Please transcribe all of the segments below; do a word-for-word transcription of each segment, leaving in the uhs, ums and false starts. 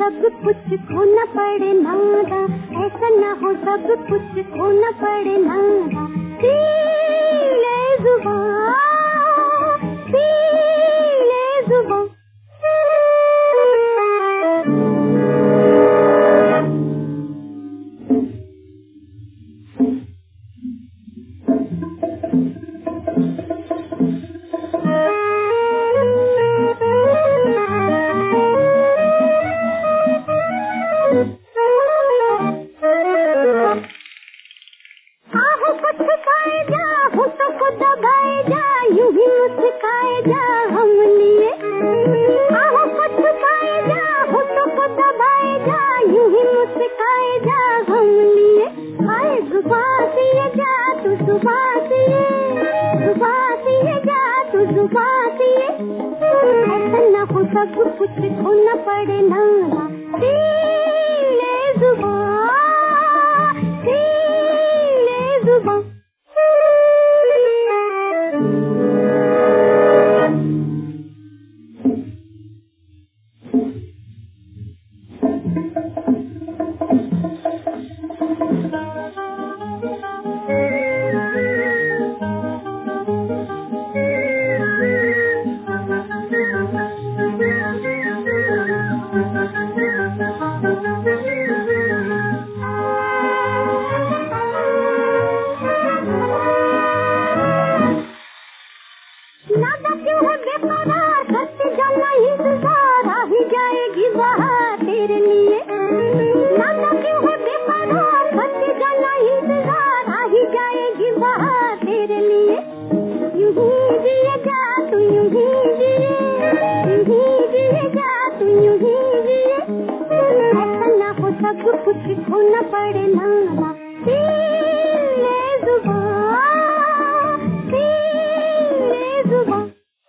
सब कुछ खोना पड़े नादा, ऐसा न हो सब कुछ खोना पड़े नादा। सीले जुबां, सीले जुबां। सब कुछ खोना पड़े नादा, सीले जुबां, सीले जुबां। सब कुछ खोना पड़े नादा, सीले जुबां, सीले जुबां।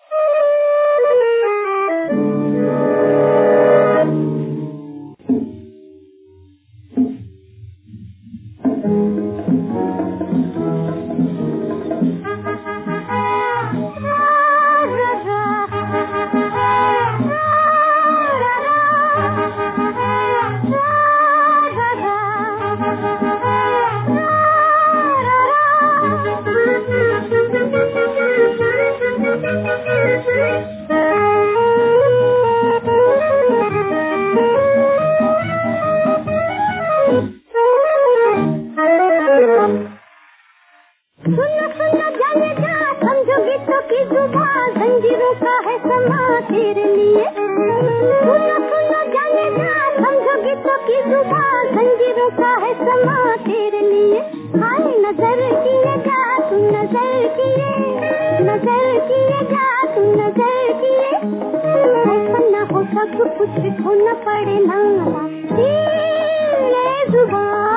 जंजीरों का है समा तेरे लिए, सुनो सुनो जाने जा, समझो गीतों की जुबान, जंजीरों का है समा तेरे लिए। हाय नजर किए जा तू, नजर किए, नजर किए जा तू, नजर किए। ऐसा न हो सब कुछ खोना पड़े नादा, सीले जुबां,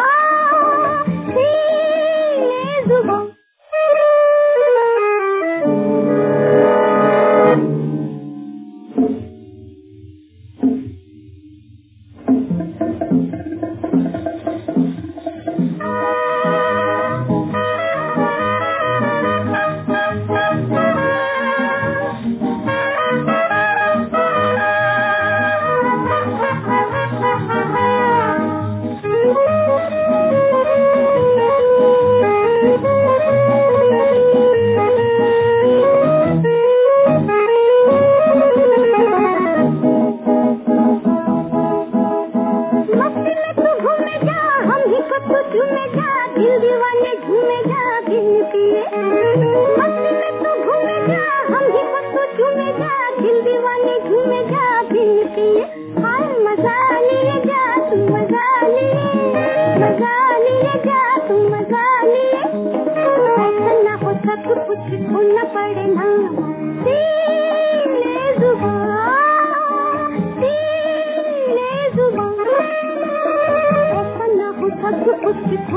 सीले जुबां।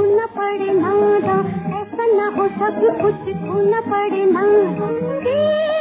सब कुछ खोना पड़े नादा, ऐसा न हो सब कुछ खोना पड़े नादा।